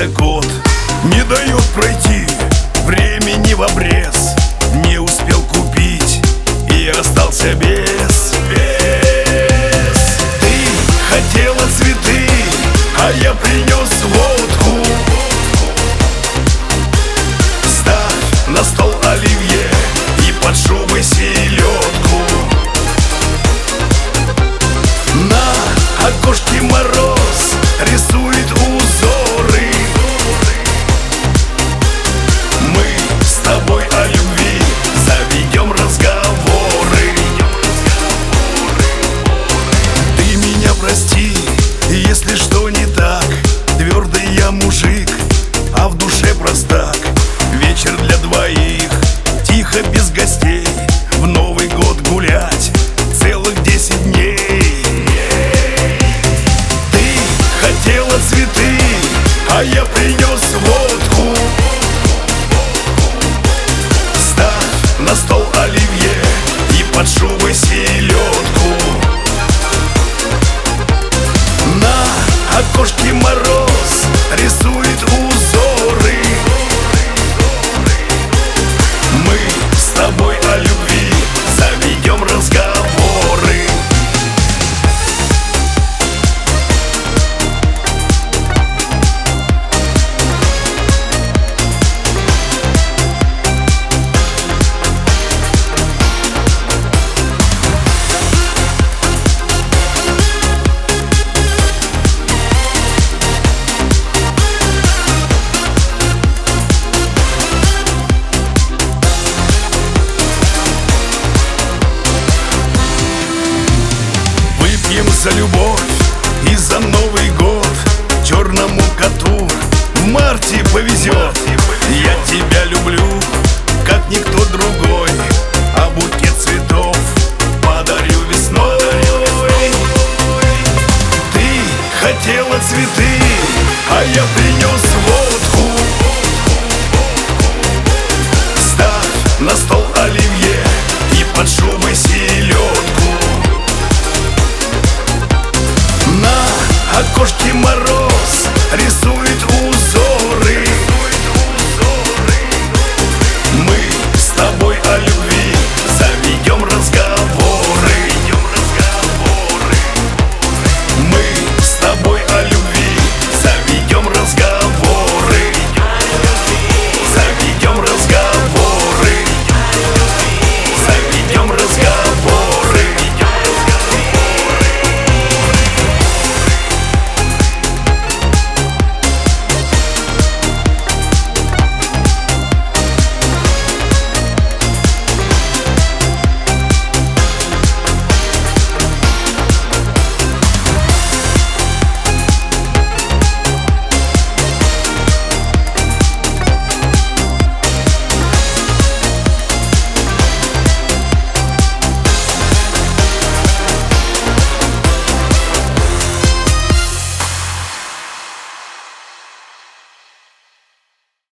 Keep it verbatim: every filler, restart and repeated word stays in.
Кончился год, не дает пройти, времени в обрез. Не успел купить и остался без, без. Ты хотела цветы, а я принес водку. Ставь на стол оливье и под шубой селедку. На окошке мороз рисует узоры. Мы с тобой о любви заведем разговоры. Ты меня прости, если что не так. Твердый я мужик, а в душе простак. Вечер для двоих, тихо без гостей, в Новый год гулять целых десять дней. Ты хотела цветы, а я принес водку. Ставь на стол оливье и под шубой селедку. На окошке мороз рисует узоры. Мы с тобой о любви заведем разговоры. За любовь и за Новый год. Черному коту в марте повезет. Я тебя люблю, как никто другой, а букет цветов подарю весной. Ты хотела цветы, а я принес водку.